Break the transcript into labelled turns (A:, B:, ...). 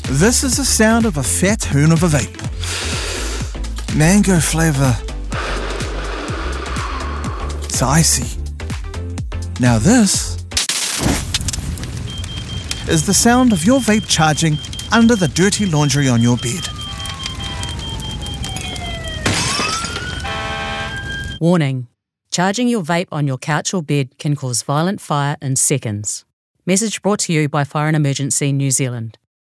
A: This is the sound of a fat hoon of a vape. Mango flavour. It's icy. Now this is the sound of your vape charging under the dirty laundry on your bed.
B: Warning. Charging your vape on your couch or bed can cause violent fire in seconds. Message brought to you by Fire and Emergency New Zealand.